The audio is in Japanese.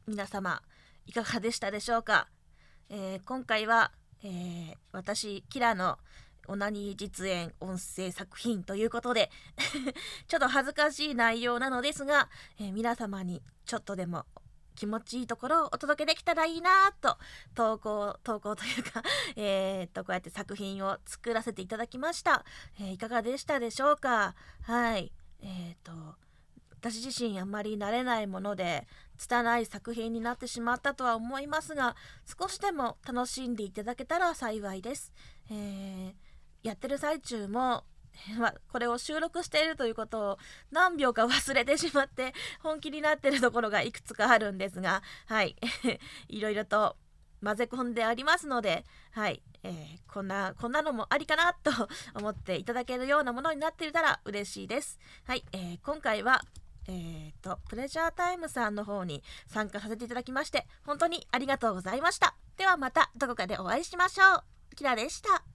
皆様いかがでしたでしょうか。今回は、私キラのオナニー実演音声作品ということでちょっと恥ずかしい内容なのですが、皆様にちょっとでも気持ちいいところをお届けできたらいいなと投稿というかこうやって作品を作らせていただきました。いかがでしたでしょうか。はい。私自身あんまり慣れないもので拙い作品になってしまったとは思いますが、少しでも楽しんでいただけたら幸いです。やってる最中もこれを収録しているということを何秒か忘れてしまって本気になっているところがいくつかあるんですが、はいいろいろと混ぜ込んでありますので、はい、こんなのもありかなと思っていただけるようなものになっていたら嬉しいです。はい、今回はプレジャータイムさんの方に参加させていただきまして本当にありがとうございました。ではまたどこかでお会いしましょう。キラでした。